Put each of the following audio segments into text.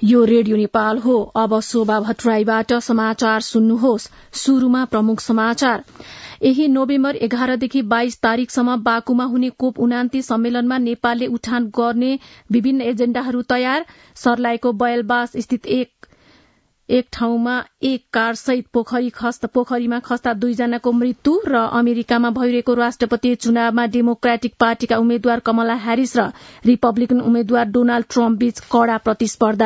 यो रेडियो नेपाल हो। अब शोभा भट्टराईबाट समाचार सुन्नुहोस्। शुरूमा प्रमुख समाचार। यही नोभेम्बर 11 देखि 22 तारिकसम्म बाकुमा हुने कोप 29 सम्मेलनमा नेपालले उठान गर्ने विभिन्न एजेण्डाहरू तयार। सर्लाहीको बयलबास स्थित एक ठाउँमा एक कार सहित पोखरीमा खस्दा 2 जनाको मृत्यु र अमेरिकामा भइरहेको राष्ट्रपति चुनावमा डेमोक्रेटिक पार्टीका उम्मेद्वार कमला ह्यारिस र रिपब्लिकन उम्मेद्वार डोनाल्ड ट्रम्प बीच कड़ा प्रतिस्पर्धा।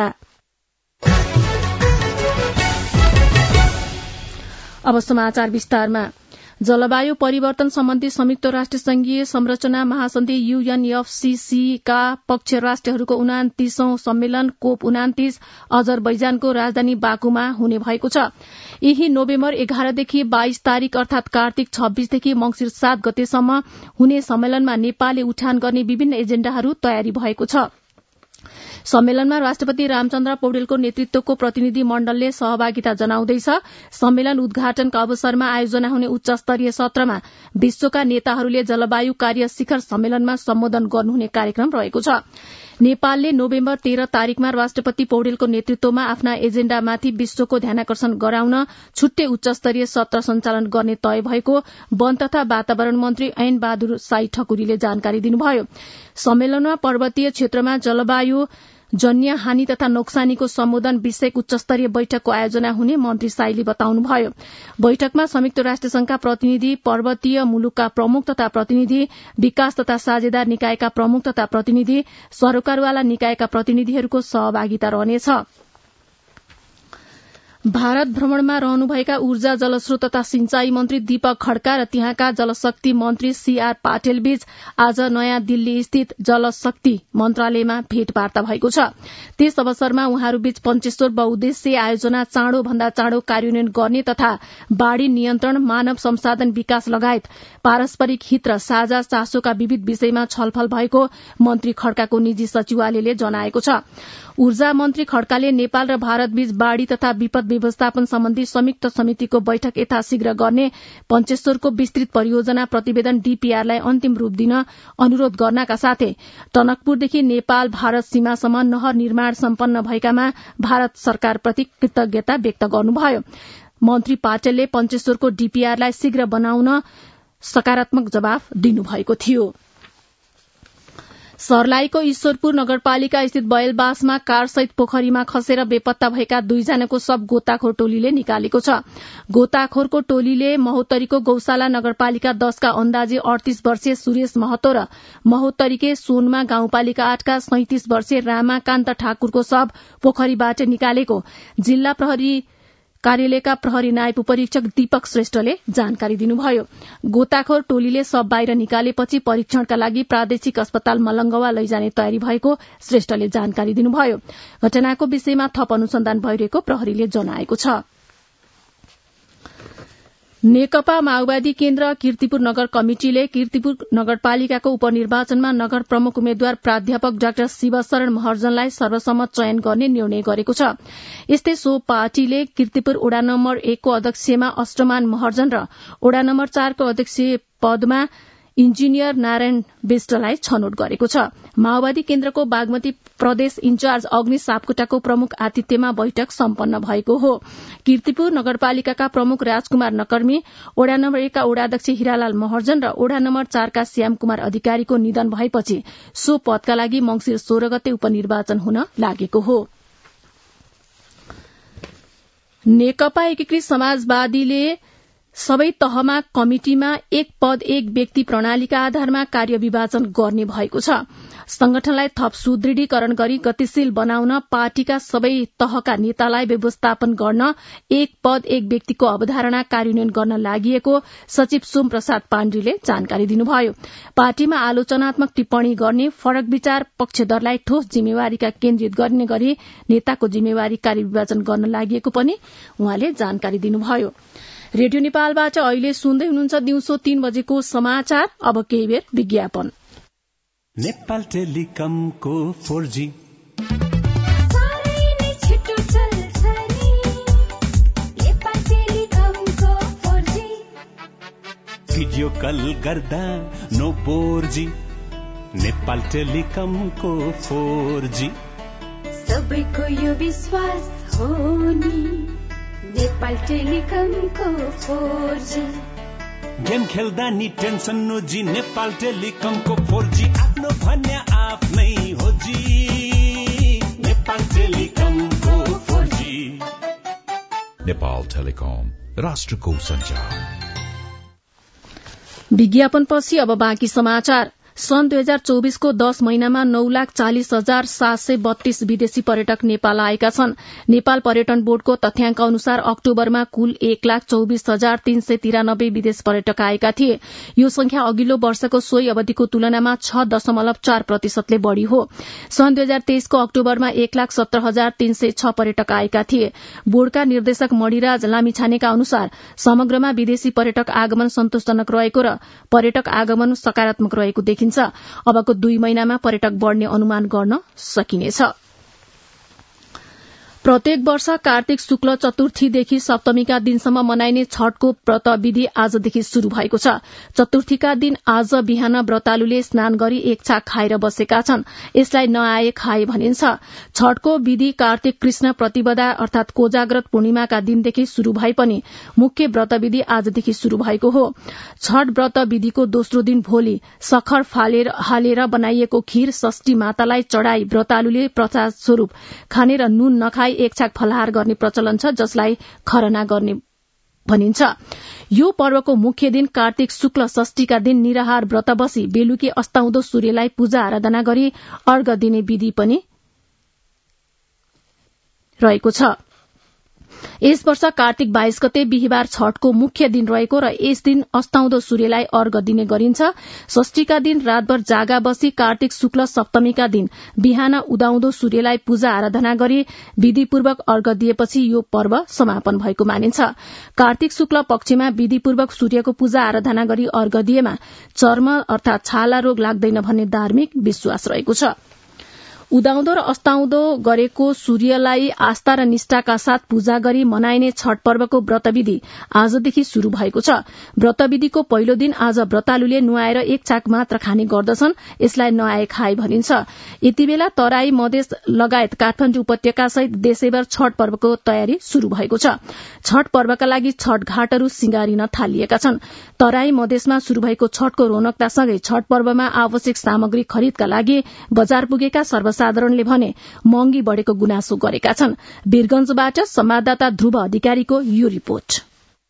अब समाचार विस्तारमा। जलवायु परिवर्तन सम्बन्धी संयुक्त राष्ट्र संघीय संरचना महासन्धि UNFCCC का पक्ष राष्ट्रहरूको 29औं सम्मेलन कोप 29 अजरबैजानको राजधानी बाकुमा हुने भएको छ। यही नोभेम्बर 11 देखि 22 तारिक अर्थात कार्तिक 26 देखि मंगिर 7 गतेसम्म हुने सम्मेलनमा नेपालले उठान गर्ने विभिन्न एजेण्डाहरू तयारी भएको छ। सम्मेलनमा राष्ट्रपति रामचन्द्र पौडेलको नेतृत्वको प्रतिनिधि मण्डलले सहभागिता जनाउँदैछ। सम्मेलन उद्घाटनका अवसरमा आयोजना हुने उच्च स्तरीय सत्रमा विश्वका नेताहरूले जलवायु कार्य शिखर सम्मेलनमा सम्बोधन गर्नुहुने कार्यक्रम रहेको छ। नेपालले नोभेम्बर 13 तारिकमा राष्ट्रपति पौडेलको नेतृत्वमा आफ्ना एजेण्डामाथि विश्वको ध्यानाकर्षण गराउन छुट्टै उच्च स्तरीय सत्र सञ्चालन गर्ने तय भएको वन तथा वातावरण मन्त्री ऐन बहादुर साई ठकुरीले जानकारी दिनुभयो। सम्मेलनमा पर्वतीय क्षेत्रमा जलवायु जन्य हानि तथा नोक्सानीको सम्बोधन विषयक उच्चस्तरीय बैठकको आयोजना हुने मन्त्री साईले बताउनुभयो। बैठकमा संयुक्त राष्ट्र संघका प्रतिनिधि, पर्वतीय मुलुकका प्रमुख तथा प्रतिनिधि, विकास तथा साझेदार निकायका प्रमुख तथा प्रतिनिधि, सरोकारवाला निकायका प्रतिनिधिहरूको सहभागिता रहनेछ। भारत भ्रमणमा रहनुभएका ऊर्जा, जलस्रोत तथा सिंचाई मन्त्री दीपक खड्का र त्यहाँका जलशक्ति मन्त्री CR पाटिल बीच आज नयाँ दिल्ली स्थित जलशक्ति मन्त्रालयमा भेटवार्ता भएको छ। त्यस अवसरमा उहाँहरूबीच पञ्चेश्वर बहुद्देश्य आयोजना चाँडो भन्दा चाँडो कार्यान्वयन गर्ने तथा बाढ़ी नियन्त्रण, मानव संसाधन विकास लगायत पारस्परिक हित र साझा चासोका विविध विषयमा छलफल भएको मन्त्री खड्काको निजी सचिवालयले जनाएको छ। ऊर्जा मन्त्री खड्काले नेपाल र भारतबीच बाढ़ी तथा विपद व्यवस्थापन सम्बन्धी संयुक्त समितिको बैठक यथाशीघ्र गर्ने, पञ्चेश्वरको विस्तृत परियोजना प्रतिवेदन DPRलाई अन्तिम रूप दिन अनुरोध गर्नका साथै टनकपुरदेखि नेपाल भारत सीमासम्म नहर निर्माण सम्पन्न भएकामा भारत सरकारप्रति कृतज्ञता व्यक्त गर्नुभयो। मन्त्री पाटिलले पञ्चेश्वरको DPRलाई शीघ्र बनाउन सकारात्मक जवाफ दिनुभएको थियो। सर्लाहीको ईश्वरपुर नगरपालिका स्थित बयलबासमा कारसहित पोखरीमा खसेर बेपत्ता भएका 2 जनाको शव गोताखोर टोलीले निकालेको छ। गोताखोरको टोलीले महोत्तरीको गौशाला नगरपालिका 10 का अन्दाजी 38 वर्षीय सुरेश महतो र महोत्तरीकै सोनमा गाउँपालिका 8 का 37 वर्षीय रामाकान्त ठाकुरको शव पोखरीबाट निकालेको जिल्ला प्रहरी कार्यालयका प्रहरी नायब उपरीक्षक दीपक श्रेष्ठले जानकारी दिनुभयो। गोताखोर टोलीले शव बाहिर निकालेपछि परीक्षणका लागि प्रादेशिक अस्पताल मलंगवा लैजाने तयारी भएको श्रेष्ठले जानकारी दिनुभयो। घटनाको विषयमा थप अनुसन्धान भइरहेको प्रहरीले जनाएको छ। नेकपा माओवादी केन्द्र कीर्तिपुर नगर कमिटिले कीर्तिपुर नगरपालिकाको उपनिर्वाचनमा नगर प्रमुख उम्मेद्वार प्राध्यापक डाक्टर शिवशरण महर्जनलाई सर्वसम्मत चयन गर्ने निर्णय गरेको छ। यस्तै सो पार्टीले कीर्तिपुर वडा नम्बर 1 को अध्यक्षमा अष्टमान महर्जन र वडा नम्बर 4 को अध्यक्ष पदमा इन्जिनियर नारायण विष्टलाई छनौट गरेको छ। माओवादी केन्द्रको बागमती प्रदेश इन्चार्ज अग्नि सापकोटाको प्रमुख आतिथ्यमा बैठक सम्पन्न भएको हो। कीर्तिपुर नगरपालिकाका प्रमुख राजकुमार नकर्मी, वडा नम्बर 1 का वडाध्यक्ष हिरालाल महर्जन र वडा नम्बर 4 का श्याम कुमार अधिकारीको निधन भएपछि सो पदका लागि मंगिर 16 गते उपनिर्वाचन हुन लागेको हो। नेकपा एकीकृत समाजवादीले सबै तहमा कमिटिमा एक पद एक व्यक्ति प्रणालीका आधारमा कार्य विभाजन गर्ने भएको छ। संगठनलाई थप सुदृढीकरण गरी गतिशील बनाउन पार्टीका सबै तहका नेतालाई व्यवस्थापन गर्न एक पद एक व्यक्तिको अवधारणा कार्यान्वयन गर्न लागिएको सचिव सोम प्रसाद पाण्डेले जानकारी दिनुभयो। पार्टीमा आलोचनात्मक टिप्पणी गर्ने, फरक विचार पक्षधरलाई ठोस जिम्मेवारीका केन्द्रित गर्ने गरी नेताको जिम्मेवारी कार्य विभाजन गर्न लागिएको पनि उहाँले जानकारी दिनुभयो। रेडियो नेपालबाट अहिले सुन्दै हुनुहुन्छ दिउँसो 3 बजेको समाचार। अब केही बेर विज्ञापन। नेपाल टेलिकमको 4G भिडियो कल गर्दा नो बोर्जी। नेपाल टेलिकमको 4G सबैको यो विश्वास हो नि नेपाल टेलिकमको 4G। गेम खेल्दा नि टेन्सन नोजी नेपाल टेलिकमको 4G आफ्नो भन्ने आफ्नै हो जी नेपाल टेलिकमको 4G। नेपाल टेलिकम राष्ट्रको सञ्चार। विज्ञापनपछि अब बाँकी समाचार। सन् 2024 को 10 महिनामा 9,40,732 विदेशी पर्यटक नेपाल आएका छन्। नेपाल पर्यटन बोर्डको तथ्याङ्क अनुसार अक्टोबरमा कुल 1,24,393 विदेश पर्यटक आएका थिए। यो संख्या अघिल्लो वर्षको सोही अवधिको तुलनामा 6.4% बढ़ी हो। सन् 2023 को अक्टोबरमा 1,70,306 पर्यटक आएका थिए। बोर्डका निर्देशक मणिराज लामिछानेका अनुसार समग्रमा विदेशी पर्यटक आगमन सन्तोषजनक रहेको र पर्यटक आगमन सकारात्मक रहेको देखिन्छ। अबको 2 महिनामा पर्यटक बढ़ने अनुमान गर्न सकिनेछ। प्रत्येक वर्ष कार्तिक शुक्ल चतुर्थीदेखि सप्तमीका दिनसम्म मनाइने छठको व्रत विधि आजदेखि शुरू भएको छ। चतुर्थीका दिन आज बिहान व्रतालुले स्नान गरी एक छाक खाएर बसेका छन्। यसलाई नआए खाए भनिन्छ। छठको विधि कार्तिक कृष्ण प्रतिपदा अर्थात कोजाग्रत पूर्णिमाका दिनदेखि शुरू भए पनि मुख्य व्रत विधि आजदेखि शुरू भएको हो। छठ व्रत विधिको दोस्रो दिन भोलि सखर हालेर बनाइएको खीर षष्ठी मातालाई चढ़ाई व्रतालुले प्रसाद स्वरूप खाने र नुन नखाई एक छाक फलाहार गर्ने प्रचलन छ, जसलाई खरना गर्ने भनिन्छ। यो पर्वको मुख्य दिन कार्तिक शुक्ल षष्ठीका दिन निराहार व्रत बसी बेलुकी अस्ताउँदो सूर्यलाई पूजा आराधना गरी अर्घ दिने विधि पनि रहेको छ। यस वर्ष कार्तिक 22 गते बिहिबार छठको मुख्य दिन रहेको र यस दिन अस्ताउँदो सूर्यलाई अर्घ दिने गरिन्छ। षष्ठीका दिन रातभर जागा बसी कार्तिक शुक्ल सप्तमीका दिन बिहान उदाउँदो सूर्यलाई पूजा आराधना गरी विधिपूर्वक अर्घ दिएपछि यो पर्व समापन भएको मानिन्छ। कार्तिक शुक्ल पक्षमा विधिपूर्वक सूर्यको पूजा आराधना गरी अर्घ दिएमा चर्म अर्थात छाला रोग लाग्दैन भन्ने धार्मिक विश्वास रहेको छ। उदाउँदो र अस्ताउँदो गरेको सूर्यलाई आस्था र निष्ठाका साथ पूजा गरी मनाइने छठ पर्वको व्रतविधि आजदेखि शुरू भएको छ। व्रतविधिको पहिलो दिन आज व्रतालुले नुहाएर एक छाक मात्र खाने गर्दछन्। यसलाई नआए खाए भनिन्छ। यति बेला तराई मधेस लगायत काठमाडौँ उपत्यका सहित देशैभर छठ पर्वको तयारी शुरू भएको छ। छठ पर्वका लागि छठ घाटहरू सिंगारिन थालिएका छन्। तराई मधेसमा शुरू भएको छठको रौनकतासँगै छठ पर्वमा आवश्यक सामग्री खरिदका लागि बजार पुगेका सर्वसाधारणले भने महँगी बढ़ेको गुनासो गरेका छन्। वीरगंजबाट संवाददाता ध्रुव अधिकारीको यो रिपोर्ट।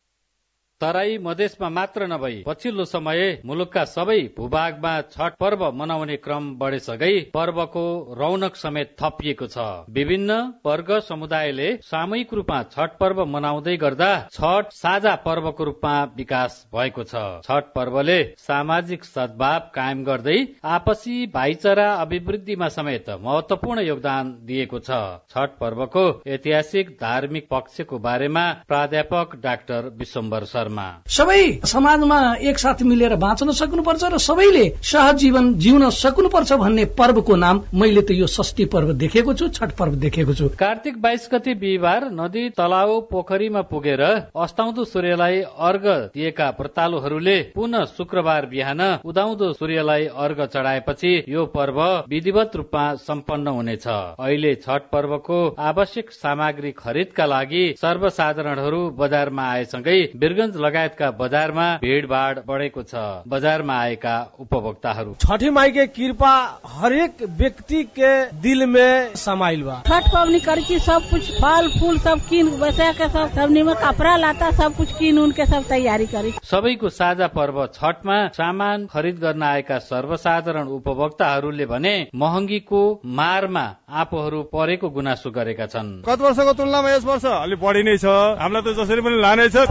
तराई मधेसमा मात्र नभई पछिल्लो समय मुलुकका सबै भूभागमा छठ पर्व मनाउने क्रम बढेसँगै पर्वको रौनक समेत थपिएको छ। विभिन्न वर्ग समुदायले सामूहिक रूपमा छठ पर्व मनाउँदै गर्दा छठ साझा पर्वको रूपमा विकास भएको छ। छठ पर्वले सामाजिक सद्भाव कायम गर्दै आपसी भाइचारा अभिवृद्धिमा समेत महत्वपूर्ण योगदान दिएको छ। छठ पर्वको ऐतिहासिक धार्मिक पक्षको बारेमा प्राध्यापक डाक्टर विश्वम्भर शर्मा। सबै समाजमा एकसाथ मिलेर बाँच्न सक्नुपर्छ र सबैले सहज जीवन जिउन सक्नुपर्छ भन्ने पर्वको नाम मैले त यो षष्ठी पर्व देखेको छु, छठ पर्व देखेको छु। कार्तिक 22 गते बिहिबार नदी तलाउ पोखरीमा पुगेर अस्ताउँदो सूर्यलाई अर्घ दिएका व्रतालुहरूले पुनः शुक्रबार बिहान उदाउँदो सूर्यलाई अर्घ चढाएपछि यो पर्व विधिवत रूपमा सम्पन्न हुनेछ। अहिले छठ पर्वको आवश्यक सामग्री खरिदका लागि सर्वसाधारणहरू बजारमा आएसँगै वीरगंज लगायतका बजारमा भीड़भाड़ बढ़ेको छ। बजारमा आएका उपभोक्ताहरू छठी माई के कृपा हरेक व्यक्ति के दिल में समाइल बा। छठ पवनी करके सब कुछ फल फूल सब कीन बचा के सब निमन कपड़ा लाता सब कुछ कीन उनके सब तैयारी करी। सबैको साझा पर्व छठमा सामान खरिद गर्न आएका सर्वसाधारण उपभोक्ताहरूले भने महँगीको मारमा आफूहरू परेको गुनासो गरेका छन्। गत वर्षको तुलनामा यस वर्ष अलि बढी नै छ। हामीलाई त जसरी पनि लानै छ।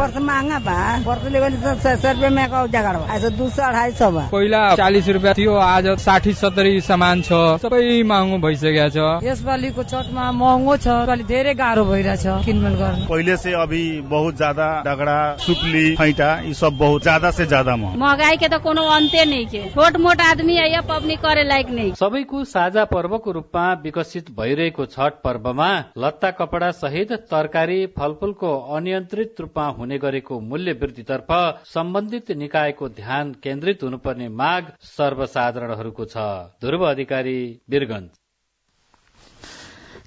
पहिला 40 रुपियाँ थियो, आज 60-70 सामान छ। सबै महँगो भइसकेको छ। यसपालिको छठमा महँगो छ, अलि धेरै गाह्रो भइरहेछ किनमेल गर्न। पहिले से अभी बहुत ज्यादा डगड़ा सुपली फैटा ये सब बहुत ज्यादा से ज्यादा महंगाई के तो कोनो अन्त्य नहीं के। छोट मोट आदमी है पबनी करे लायक नहीं। सबैको साझा पर्वको रूपमा विकसित भइरहेको छठ पर्वमा लत्ता कपडा सहित तरकारी फलफूलको अनियन्त्रित रूपमा हुने गरेको मूल्य वृद्धितर्फ सम्बन्धित निकायको ध्यान केन्द्रित हुनुपर्ने माग सर्वसाधारणहरूको छ। ध्रुव अधिकारी, वीरगंज।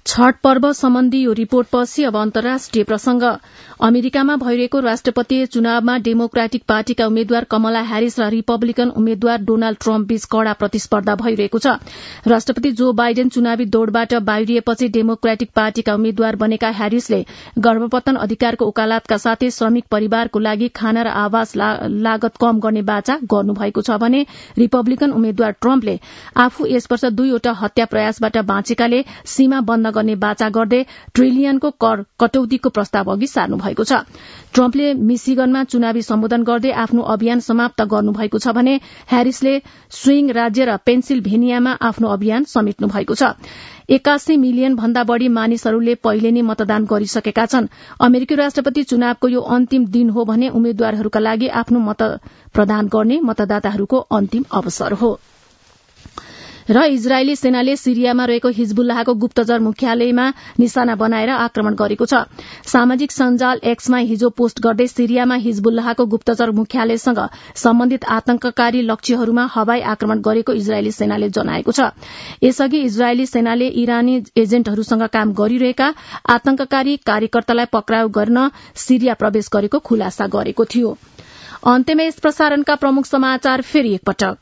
छठ पर्व सम्बन्धी यो रिपोर्टपछि अब अन्तर्राष्ट्रिय प्रसंग। अमेरिकामा भइरहेको राष्ट्रपतीय चुनावमा डेमोक्रेटिक पार्टीका उम्मेद्वार कमला ह्यारिस र रिपब्लिकन उम्मेद्वार डोनाल्ड ट्रम्प बीच कड़ा प्रतिस्पर्धा भइरहेको छ। राष्ट्रपति जो बाइडेन चुनावी दौड़बाट बाहिरिएपछि डेमोक्रेटिक पार्टीका उम्मेद्वार बनेका ह्यारिसले गर्भपतन अधिकारको उकालातका साथै श्रमिक परिवारको लागि खाना र आवास लागत कम गर्ने बाचा गर्नुभएको छ भने रिपब्लिकन उम्मेद्वार ट्रम्पले आफू यस वर्ष 2वटा हत्या प्रयासबाट बाँचेकाले सीमा बन्द गर्ने बाचा गर्दै ट्रिलियनको कर कटौतीको प्रस्ताव अघि सार्नु भएको छ। ट्रम्पले मिशिगनमा चुनावी सम्बोधन गर्दै आफ्नो अभियान समाप्त गर्नुभएको छ भने ह्यारिसले स्विङ राज्य र पेन्सिल्भेनियामा आफ्नो अभियान समेट्नु भएको छ। 81 मिलियन भन्दा बढ़ी मानिसहरूले पहिले नै मतदान गरिसकेका छन्। अमेरिकी राष्ट्रपति चुनावको यो अन्तिम दिन हो भने उम्मेद्वारहरूका लागि आफ्नो मत प्रदान गर्ने मतदाताहरूको अन्तिम अवसर हो। र इजरायली सेनाले सिरियामा रहेको हिजबुल्लाहको गुप्तचर मुख्यालयमा निशाना बनाएर आक्रमण गरेको छ। सामाजिक सञ्जाल एक्समा हिजो पोस्ट गर्दै सिरियामा हिजबुल्लाहको गुप्तचर मुख्यालयसँग सम्बन्धित आतंककारी लक्ष्यहरूमा हवाई आक्रमण गरेको इजरायली सेनाले जनाएको छ। यसअघि इजरायली सेनाले इरानी एजेन्टहरूसँग काम गरिरहेका आतंककारी कार्यकर्तालाई पक्राउ गर्न सिरिया प्रवेश गरेको खुलासा गरेको थियो। अन्त्यमा यस प्रसारणका प्रमुख समाचार फेरि एकपटक।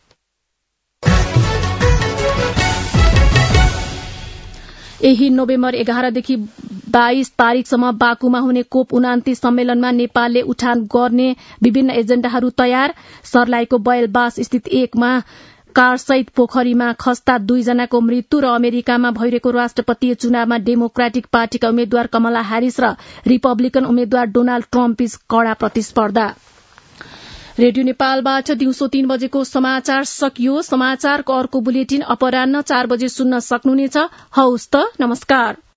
यही नोभेम्बर 11 देखि 22 तारिकसम्म बाकुमा हुने कोप 29 सम्मेलनमा नेपालले उठान गर्ने विभिन्न एजेण्डाहरू तयार। सर्लाहीको बैलबास स्थित 1मा कारसहित पोखरीमा खस्ता 2 जनाको मृत्यु र अमेरिकामा भइरहेको राष्ट्रपतीय चुनावमा डेमोक्रेटिक पार्टीका उम्मेद्वार कमला ह्यारिस र रिपब्लिकन उम्मेद्वार डोनाल्ड ट्रम्प बीच कड़ा प्रतिस्पर्धा। रेडियो नेपालबाट दिउँसो 3 बजेको समाचार सकियो। समाचारको अर्को बुलेटिन अपराह्न 4 बजे सुन्न सक्नुहुनेछ। हौस् त, नमस्कार।